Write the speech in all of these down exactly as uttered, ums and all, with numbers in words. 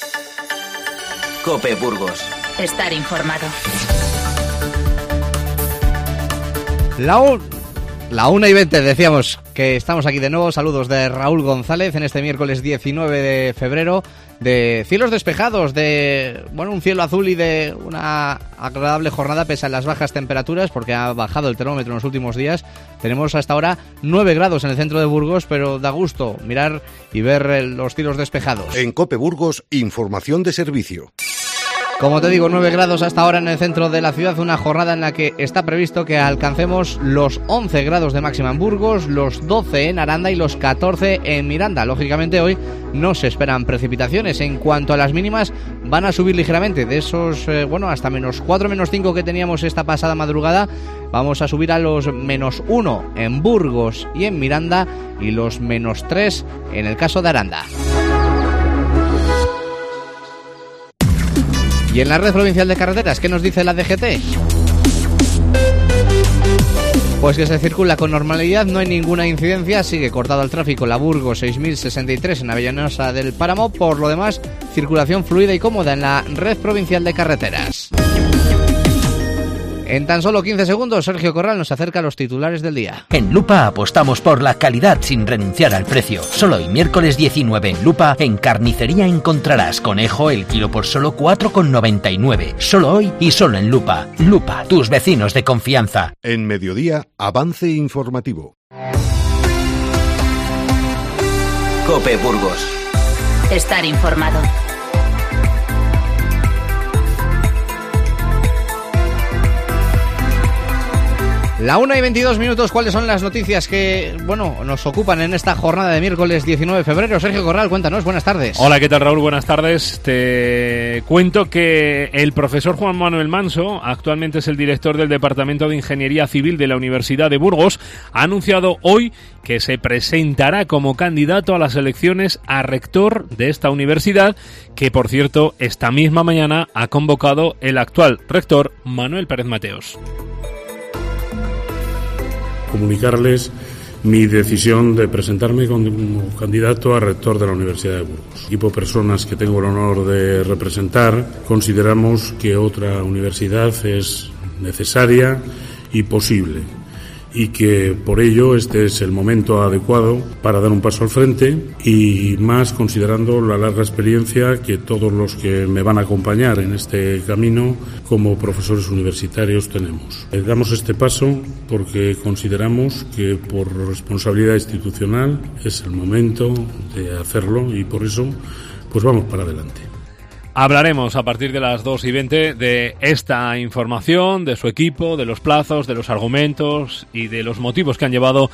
COPE Burgos. Estar informado. La, un, la una y veinte, decíamos que estamos aquí de nuevo. Saludos de Raúl González en este miércoles diecinueve de febrero. De cielos despejados, de bueno un cielo azul y de una agradable jornada pese a las bajas temperaturas, porque ha bajado el termómetro en los últimos días. Tenemos hasta ahora nueve grados en el centro de Burgos, pero da gusto mirar y ver los cielos despejados. En COPE Burgos, información de servicio. Como te digo, nueve grados hasta ahora en el centro de la ciudad, una jornada en la que está previsto que alcancemos los once grados de máxima en Burgos, los doce en Aranda y los catorce en Miranda. Lógicamente hoy no se esperan precipitaciones. En cuanto a las mínimas, van a subir ligeramente. De esos, eh, bueno, hasta menos cuatro, menos cinco que teníamos esta pasada madrugada, vamos a subir a los menos uno en Burgos y en Miranda y los menos tres en el caso de Aranda. Y en la red provincial de carreteras, ¿qué nos dice la D G T? Pues que se circula con normalidad, no hay ninguna incidencia, sigue cortado el tráfico la Burgos seis mil sesenta y tres en Avellanosa del Páramo. Por lo demás, circulación fluida y cómoda en la red provincial de carreteras. En tan solo quince segundos, Sergio Corral nos acerca a los titulares del día. En Lupa apostamos por la calidad sin renunciar al precio. Solo hoy, miércoles diecinueve, en Lupa, en carnicería encontrarás conejo el kilo por solo cuatro con noventa y nueve. Solo hoy y solo en Lupa. Lupa, tus vecinos de confianza. En mediodía, avance informativo. COPE Burgos. Estar informado. La una y veintidós minutos, ¿cuáles son las noticias que, bueno, nos ocupan en esta jornada de miércoles diecinueve de febrero? Sergio Corral, cuéntanos, buenas tardes. Hola, ¿qué tal, Raúl? Buenas tardes. Te cuento que el profesor Juan Manuel Manso, actualmente es el director del Departamento de Ingeniería Civil de la Universidad de Burgos, ha anunciado hoy que se presentará como candidato a las elecciones a rector de esta universidad, que, por cierto, esta misma mañana ha convocado el actual rector, Manuel Pérez Mateos. Comunicarles mi decisión de presentarme como candidato a rector de la Universidad de Burgos. Equipo de personas que tengo el honor de representar, consideramos que otra universidad es necesaria y posible, y que por ello este es el momento adecuado para dar un paso al frente, y más considerando la larga experiencia que todos los que me van a acompañar en este camino como profesores universitarios tenemos. Damos este paso porque consideramos que por responsabilidad institucional es el momento de hacerlo, y por eso pues vamos para adelante. Hablaremos a partir de las dos y veinte de esta información, de su equipo, de los plazos, de los argumentos y de los motivos que han llevado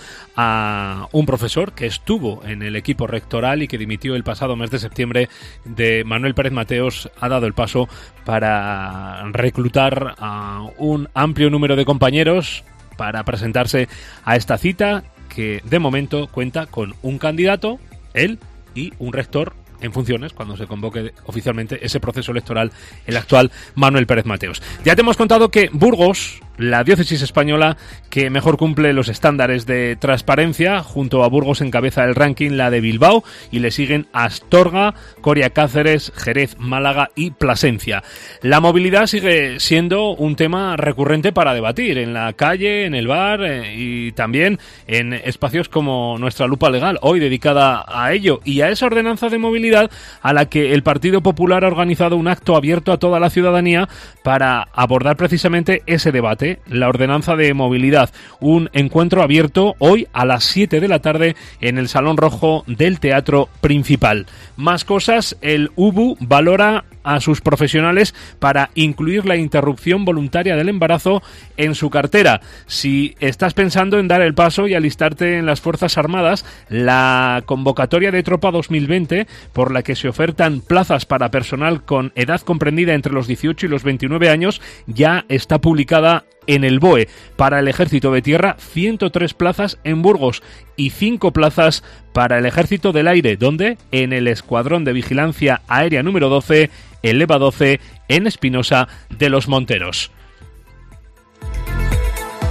a un profesor que estuvo en el equipo rectoral y que dimitió el pasado mes de septiembre, de Manuel Pérez Mateos, ha dado el paso para reclutar a un amplio número de compañeros para presentarse a esta cita que de momento cuenta con un candidato, él, y un rector en funciones cuando se convoque oficialmente ese proceso electoral, el actual Manuel Pérez Mateos. Ya te hemos contado que Burgos, la diócesis española que mejor cumple los estándares de transparencia, junto a Burgos encabeza el ranking la de Bilbao y le siguen Astorga, Coria Cáceres, Jerez, Málaga y Plasencia. La movilidad sigue siendo un tema recurrente para debatir en la calle, en el bar eh, y también en espacios como nuestra lupa legal, hoy dedicada a ello y a esa ordenanza de movilidad a la que el Partido Popular ha organizado un acto abierto a toda la ciudadanía para abordar precisamente ese debate, la ordenanza de movilidad. Un encuentro abierto hoy a las siete de la tarde en el Salón Rojo del Teatro Principal. Más cosas, el U B U valora a sus profesionales para incluir la interrupción voluntaria del embarazo en su cartera. Si estás pensando en dar el paso y alistarte en las Fuerzas Armadas, la convocatoria de Tropa dos mil veinte, por la que se ofertan plazas para personal con edad comprendida entre los dieciocho y los veintinueve años, ya está publicada en el B O E. Para el Ejército de Tierra, ciento tres plazas en Burgos y cinco plazas para el Ejército del Aire, donde en el Escuadrón de Vigilancia Aérea número doce, el EVA doce, en Espinosa de los Monteros.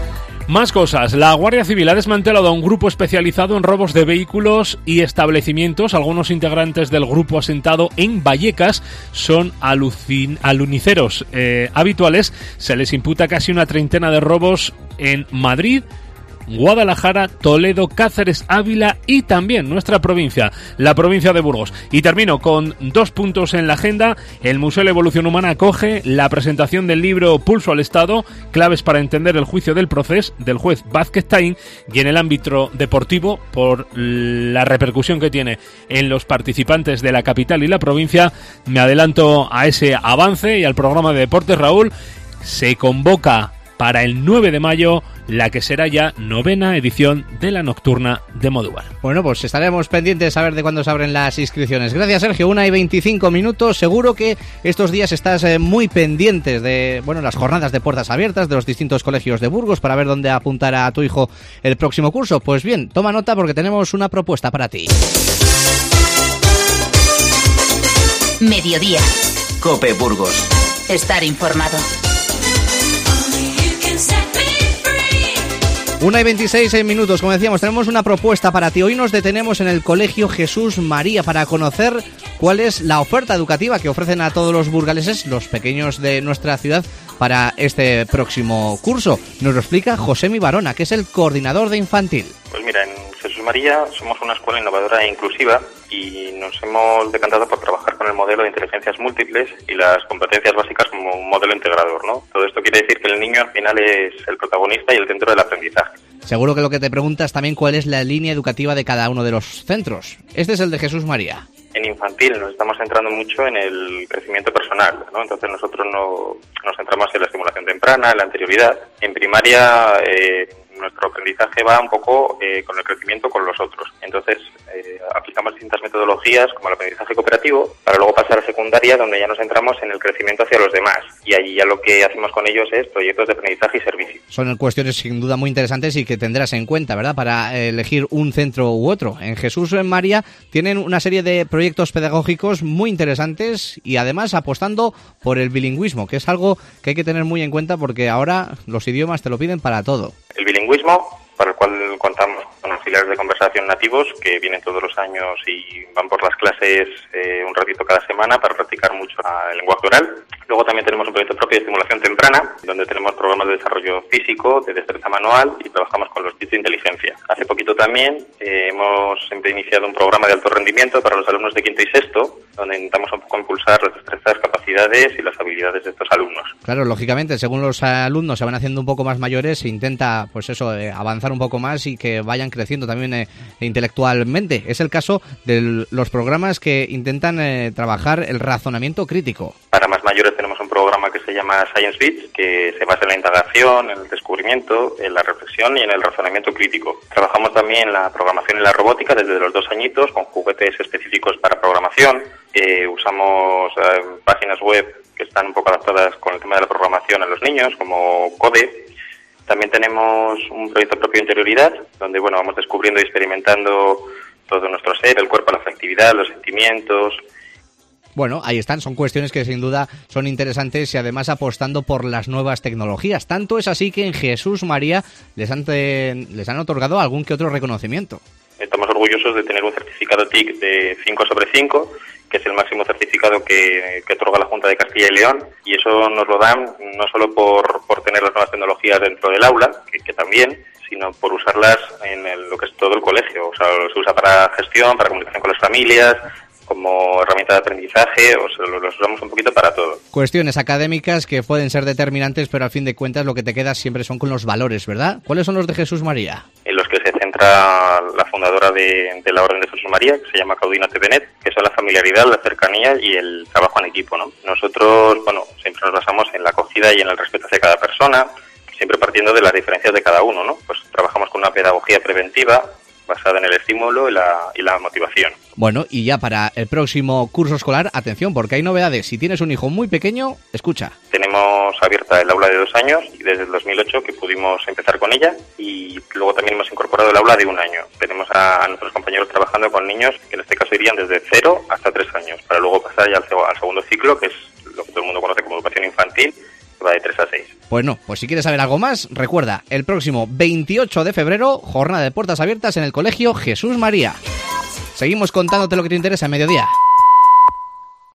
Más cosas. La Guardia Civil ha desmantelado a un grupo especializado en robos de vehículos y establecimientos. Algunos integrantes del grupo asentado en Vallecas son alucin- aluniceros eh, habituales. Se les imputa casi una treintena de robos en Madrid, Guadalajara, Toledo, Cáceres, Ávila y también nuestra provincia, la provincia de Burgos. Y termino con dos puntos en la agenda. El Museo de la Evolución Humana acoge la presentación del libro Pulso al Estado, claves para entender el juicio del proceso del juez Vázquez Taín, y en el ámbito deportivo, por la repercusión que tiene en los participantes de la capital y la provincia, me adelanto a ese avance y al programa de deportes. Raúl, se convoca para el nueve de mayo la que será ya novena edición de la Nocturna de Modúvar. Bueno, pues estaremos pendientes a ver de cuándo se abren las inscripciones. Gracias, Sergio. Una y veinticinco minutos. Seguro que estos días estás eh, muy pendientes de, bueno, las jornadas de puertas abiertas de los distintos colegios de Burgos para ver dónde apuntar a tu hijo el próximo curso. Pues bien, toma nota porque tenemos una propuesta para ti. Mediodía. COPE Burgos. Estar informado. Una y veintiséis minutos, como decíamos, tenemos una propuesta para ti. Hoy nos detenemos en el Colegio Jesús María para conocer cuál es la oferta educativa que ofrecen a todos los burgaleses, los pequeños de nuestra ciudad, para este próximo curso. Nos lo explica Josemi Barona, que es el coordinador de infantil. Pues mira, en Jesús María somos una escuela innovadora e inclusiva y nos hemos decantado por trabajar con el modelo de inteligencias múltiples y las competencias básicas como un modelo integrador, ¿no? Todo esto quiere decir que el niño al final es el protagonista y el centro del aprendizaje. Seguro que lo que te preguntas también cuál es la línea educativa de cada uno de los centros. Este es el de Jesús María. En infantil nos estamos centrando mucho en el crecimiento personal, ¿no? Entonces nosotros no, nos centramos en la estimulación temprana, en la anterioridad. En primaria eh, nuestro aprendizaje va un poco eh, con el crecimiento con los otros. Entonces eh, aplicamos distintas metodologías como el aprendizaje cooperativo para luego pasar a secundaria, donde ya nos centramos en el crecimiento hacia los demás. Y allí ya lo que hacemos con ellos es proyectos de aprendizaje y servicio. Son cuestiones sin duda muy interesantes y que tendrás en cuenta, ¿verdad?, para elegir un centro u otro. En Jesús María tienen una serie de proyectos pedagógicos muy interesantes y además apostando por el bilingüismo, que es algo que hay que tener muy en cuenta porque ahora los idiomas te lo piden para todo. El bilingüismo, para el cual contamos con auxiliares de conversación nativos que vienen todos los años y van por las clases eh, un ratito cada semana para practicar mucho el lenguaje oral. Luego también tenemos un proyecto propio de estimulación temprana, donde tenemos programas de desarrollo físico, de destreza manual y trabajamos con los kits de inteligencia. Hace poquito también eh, hemos siempre iniciado un programa de alto rendimiento para los alumnos de quinto y sexto, donde intentamos un poco impulsar las destrezas, capacidades y las habilidades de estos alumnos. Claro, lógicamente, según los alumnos se van haciendo un poco más mayores, se intenta, pues eso, eh, avanzar un poco más y que vayan creciendo también eh, intelectualmente. Es el caso de los programas que intentan eh, trabajar el razonamiento crítico. Para más mayores tenemos un programa que se llama Science Beats, que se basa en la indagación, en el descubrimiento, en la reflexión y en el razonamiento crítico. Trabajamos también la programación y la robótica desde los dos añitos con juguetes específicos para programación. Eh, usamos eh, páginas web que están un poco adaptadas con el tema de la programación a los niños, como Code. También tenemos un proyecto propio de interioridad, donde bueno vamos descubriendo y experimentando todo nuestro ser, el cuerpo, la afectividad, los sentimientos. Bueno, ahí están, son cuestiones que sin duda son interesantes y además apostando por las nuevas tecnologías. Tanto es así que en Jesús María les han, te, les han otorgado algún que otro reconocimiento. Estamos orgullosos de tener un certificado T I C de cinco sobre cinco, que es el máximo certificado que, que otorga la Junta de Castilla y León, y eso nos lo dan no solo por, por tener las nuevas tecnologías dentro del aula, que, que también, sino por usarlas en el, lo que es todo el colegio. O sea, se usa para gestión, para comunicación con las familias, como herramienta de aprendizaje, o sea, los usamos un poquito para todo. Cuestiones académicas que pueden ser determinantes, pero al fin de cuentas lo que te queda siempre son con los valores, ¿verdad? ¿Cuáles son los de Jesús María? En los que se centra la fundadora de, de la Orden de Jesús María, que se llama Caudina Tevenet, que son la familiaridad, la cercanía y el trabajo en equipo, ¿no? Nosotros, bueno, siempre nos basamos en la acogida y en el respeto hacia cada persona, siempre partiendo de las diferencias de cada uno, ¿no? Pues trabajamos con una pedagogía preventiva basada en el estímulo y la, y la motivación. Bueno, y ya para el próximo curso escolar, atención, porque hay novedades. Si tienes un hijo muy pequeño, escucha. Tenemos abierta el aula de dos años y desde el dos mil ocho que pudimos empezar con ella, y luego también hemos incorporado el aula de un año. Tenemos a, a nuestros compañeros trabajando con niños que en este caso irían desde cero hasta tres años, para luego pasar ya al, al segundo ciclo, que es lo que todo el mundo conoce como educación infantil, que va de tres a seis. Pues no, pues si quieres saber algo más, recuerda, el próximo veintiocho de febrero, jornada de puertas abiertas en el Colegio Jesús María. Seguimos contándote lo que te interesa a mediodía.